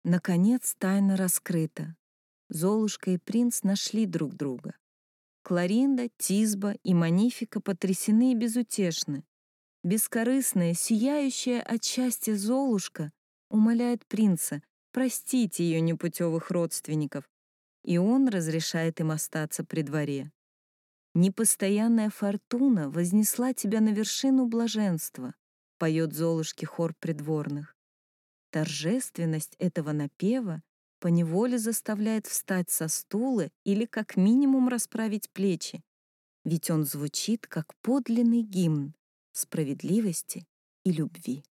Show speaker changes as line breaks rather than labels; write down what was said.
Наконец тайна раскрыта. Золушка и принц нашли друг друга. Кларинда, Тисба и Манифика потрясены и безутешны. Бескорыстная, сияющая от счастья Золушка умоляет принца простить ее непутевых родственников, и он разрешает им остаться при дворе. «Непостоянная фортуна вознесла тебя на вершину блаженства», поет Золушке хор придворных. Торжественность этого напева поневоле заставляет встать со стула или как минимум расправить плечи, ведь он звучит как подлинный гимн справедливости и любви.